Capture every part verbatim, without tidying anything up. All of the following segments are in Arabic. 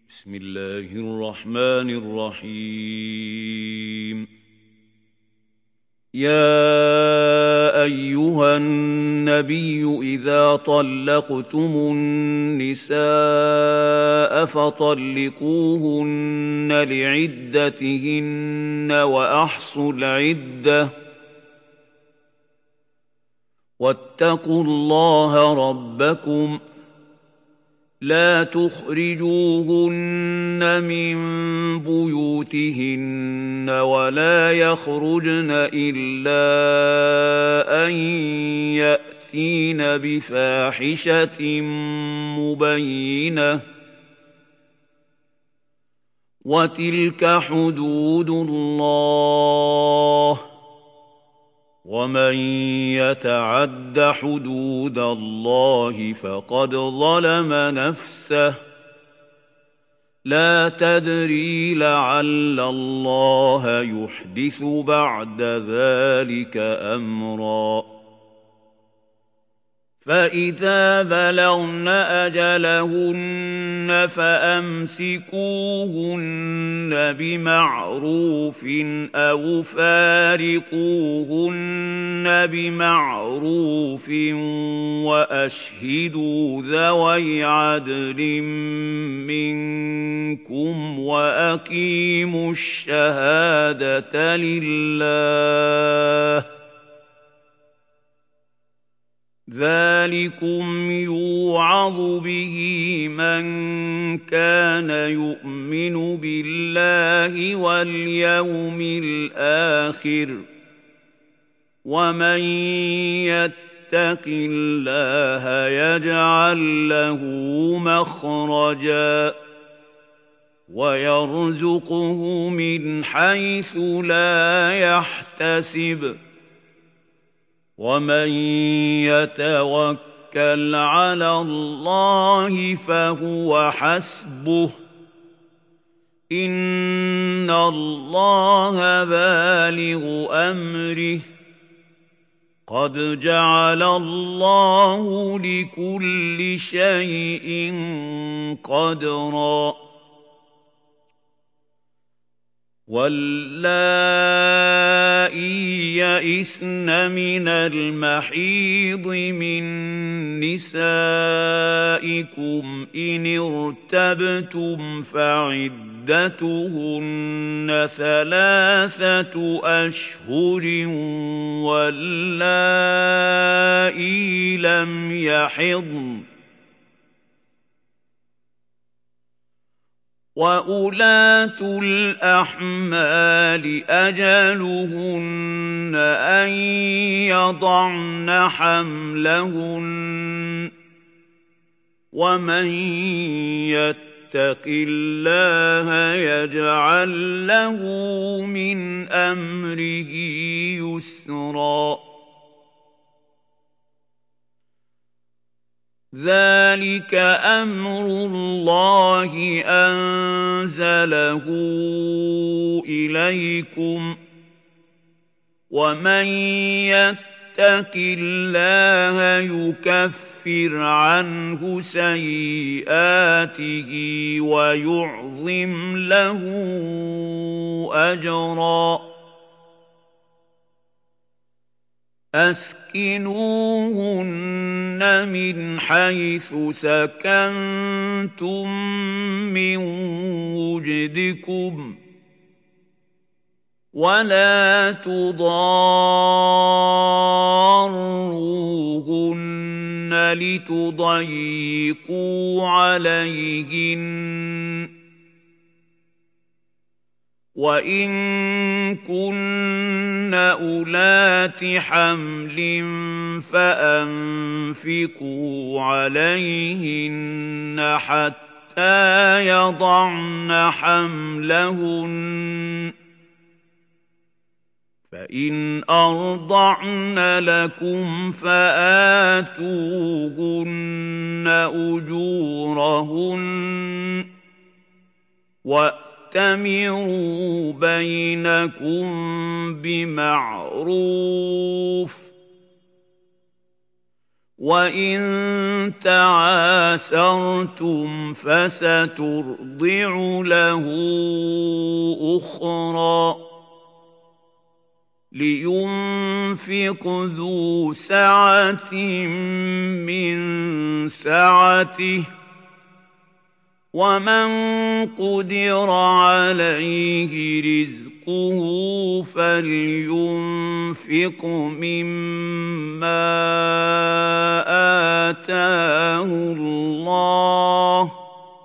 بسم الله الرحمن الرحيم. يا أيها النبي إذا طلقتم النساء فطلقوهن لعدتهن وأحصوا العدة واتقوا الله ربكم لا تخرجوهن من بيوتهن ولا يخرجن إلا أن يأتين بفاحشة مبينة وتلك حدود الله ومن يتعد حدود الله فقد ظلم نفسه لا تدري لعل الله يحدث بعد ذلك أمرا. فإذا بلغن أجلهن فأمسكوهن بمعروف أو فارقوهن بمعروف وأشهدوا ذوي عدل منكم وأقيموا الشهادة لله ذلكم يوعظ به من كان يؤمن بالله واليوم الآخر ومن يتق الله يجعل له مخرجا ويرزقه من حيث لا يحتسب ومن يتوكل على الله فهو حسبه إن الله بالغ أمره قد جعل الله لكل شيء قدرا. واللائي يئسن من المحيض من نسائكم إن ارتبتم فعدتهن ثلاثة أشهر واللائي لم يحضن وَأُولَاتُ الْأَحْمَالِ أَجَلُهُنَّ أَن يَضَعْنَ حَمْلَهُنَّ وَمَن يَتَّقِ اللَّهَ يَجْعَل لَّهُ مِنْ أَمْرِهِ يُسْرًا. ذلك أمر الله أنزله إليكم ومن يتق الله يكفر عنه سيئاته ويعظم له أجرا. أسكنوهن من حيث سكنتم من وجدكم ولا تضاروهن لتضيقوا عليهن وَإِن كُنَّ أُولَاتِ حَمْلٍ فَأَنفِقُوا عَلَيْهِنَّ حَتَّىٰ يَضَعْنَ حَمْلَهُنَّ فَإِنْ أَرْضَعْنَ لَكُمْ فَآتُوهُنَّ أُجُورَهُنَّ وَأْتَمِرُوا بَيْنَكُم بِمَعْرُوفٍ وَإِن تَعَاسَرْتُمْ فَسَتُرْضِعُ لَهُ أُخْرَىٰ لِيُنفِقْ ذُو سَعَةٍ مِّن سَعَتِهِ ۖ وَمَن قُدِرَ عَلَيْهِ رِزْقُهُ فَلْيُنفِقْ مِمَّا آتَاهُ اللَّهُ ۚ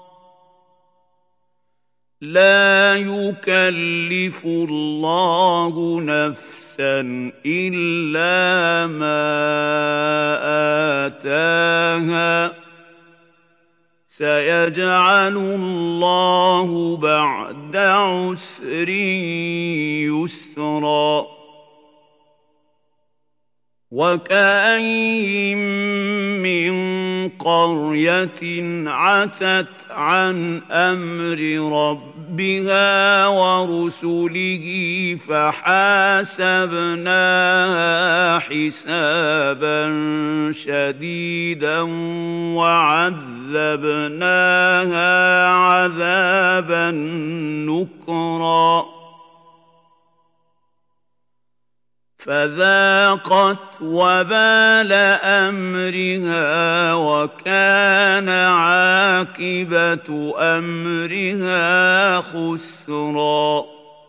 لَا يُكَلِّفُ اللَّهُ نَفْسًا إِلَّا مَا آتَاهَا ۚ سَيَجْعَلُ اللَّهُ بَعْدَ عُسْرٍ يُسْرًا. وَكَأَيِّن مِّن قَرْيَةٍ عَتَتْ عَنْ أَمْرِ رَبِّهَا وَرُسُلِهِ فَحَاسَبْنَاهَا حِسَابًا شَدِيدًا وَعَذَّبْنَاهَا عَذَابًا نُّكْرًا فَذَاقَتْ وَبَالَ أَمْرِهَا وَكَانَ عَاقِبَةُ أَمْرِهَا خُسْرًا.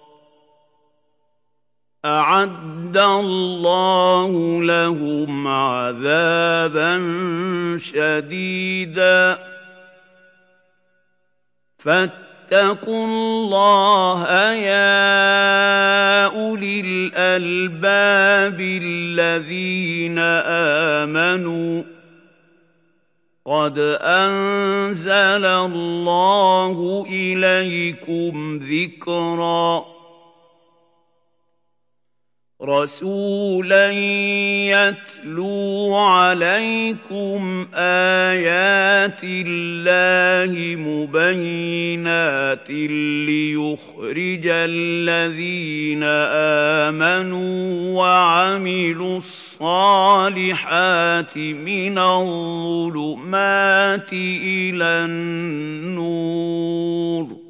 أَعَدَّ اللَّهُ لَهُمْ عَذَابًا شَدِيدًا فَاتَّقُوا اللَّهَ يَا أُولِي الْأَلْبَابِ الَّذِينَ آمَنُوا قَدْ أَنزَلَ اللَّهُ إِلَيْكُمْ ذِكْرًا رَسُولًا يَتْلُو عَلَيْكُمْ آيَاتِ اللَّهِ مُبَيِّنَاتٍ لِّيُخْرِجَ الَّذِينَ آمَنُوا وَعَمِلُوا الصَّالِحَاتِ مِنَ الظُّلُمَاتِ إِلَى النُّورِ.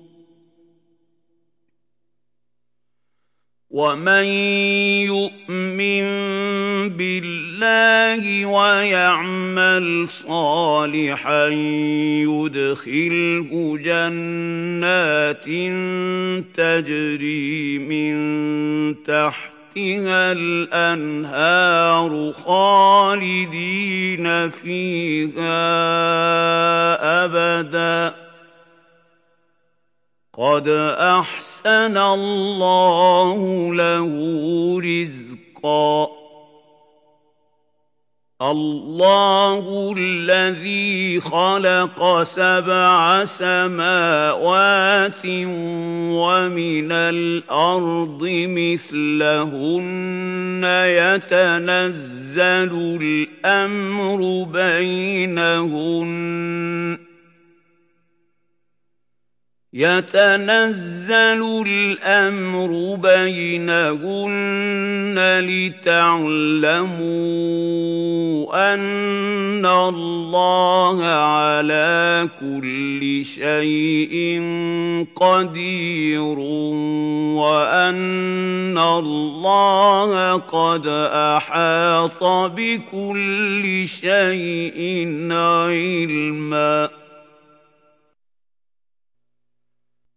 وَمَن يُؤْمِن بِاللَّهِ وَيَعْمَلْ صَالِحًا يُدْخِلْهُ جَنَّاتٍ تَجْرِي مِن تَحْتِهَا الْأَنْهَارُ خَالِدِينَ فِيهَا أَبَدًا قَدْ أَحْسَنَ اللَّهُ لَهُ رِزْقًا. اللَّهُ الَّذِي خَلَقَ سَبْعَ سَمَاوَاتٍ وَمِنَ الْأَرْضِ مِثْلَهُنَّ يَتَنَزَّلُ الْأَمْرُ بَيْنَهُنَّ يَتَنَزَّلُ الْأَمْرُ بَيْنَهُنَّ لِتَعْلَمُوا أَنَّ اللَّهَ عَلَىٰ كُلِّ شَيْءٍ قَدِيرٌ وَأَنَّ اللَّهَ قَدْ أَحَاطَ بِكُلِّ شَيْءٍ عِلْمًا.